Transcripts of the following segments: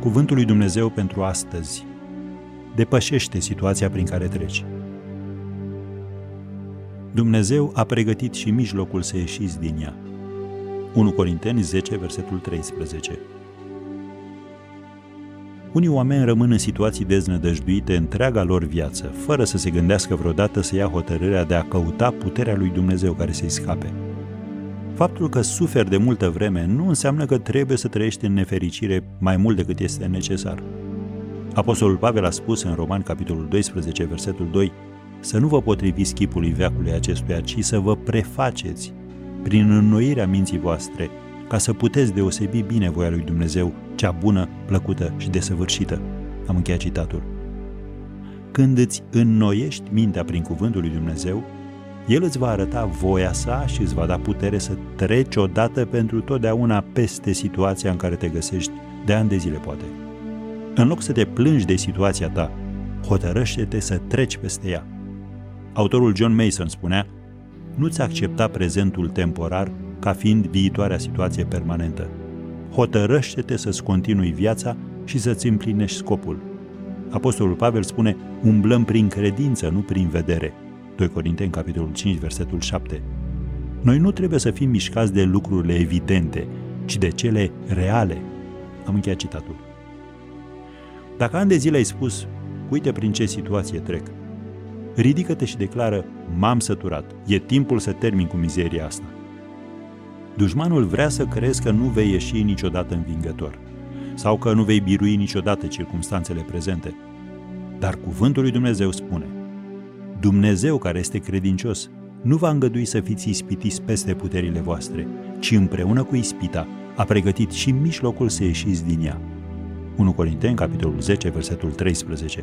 Cuvântul lui Dumnezeu pentru astăzi. Depășește situația prin care treci. Dumnezeu a pregătit și mijlocul să ieșiți din ea. 1 Corinteni 10, versetul 13. Unii oameni rămân în situații deznădăjduite întreaga lor viață, fără să se gândească vreodată să ia hotărârea de a căuta puterea lui Dumnezeu care să-i scape. Faptul că suferi de multă vreme nu înseamnă că trebuie să trăiești în nefericire mai mult decât este necesar. Apostolul Pavel a spus în Romani, capitolul 12, versetul 2, să nu vă potriviți chipului veacului acestuia, ci să vă prefaceți prin înnoirea minții voastre, ca să puteți deosebi bine voia lui Dumnezeu, cea bună, plăcută și desăvârșită. Am încheiat citatul. Când îți înnoiești mintea prin cuvântul lui Dumnezeu, El îți va arăta voia sa și îți va da putere să treci odată pentru totdeauna peste situația în care te găsești de ani de zile, poate. În loc să te plângi de situația ta, hotărăște-te să treci peste ea. Autorul John Mason spunea, nu-ți accepta prezentul temporar ca fiind viitoarea situație permanentă. Hotărăște-te să-ți continui viața și să-ți împlinești scopul. Apostolul Pavel spune, umblăm prin credință, nu prin vedere. 2 Corinteni, capitolul 5, versetul 7. Noi nu trebuie să fim mișcați de lucrurile evidente, ci de cele reale. Am încheiat citatul. Dacă ani de zile ai spus, uite prin ce situație trec, ridică-te și declară, m-am săturat, e timpul să termin cu mizeria asta. Dușmanul vrea să crezi că nu vei ieși niciodată învingător sau că nu vei birui niciodată circumstanțele prezente. Dar cuvântul lui Dumnezeu spune, Dumnezeu care este credincios nu va îngădui să fiți ispitiți peste puterile voastre, ci împreună cu ispita a pregătit și mijlocul să ieșiți din ea. 1 Corinteni, capitolul 10, versetul 13.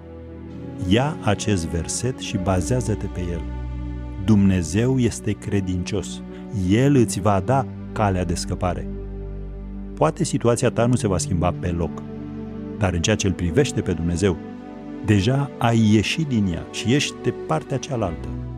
Ia acest verset și bazează-te pe el. Dumnezeu este credincios. El îți va da calea de scăpare. Poate situația ta nu se va schimba pe loc, dar în ceea ce îl privește pe Dumnezeu, deja ai ieșit din ea și ești de partea cealaltă.